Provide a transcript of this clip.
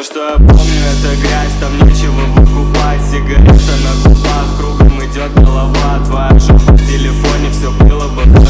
Все, что я помню, это грязь, там нечего выкупать. Сигарета на губах, кругом идет голова. Твоя жопа в телефоне, все было бы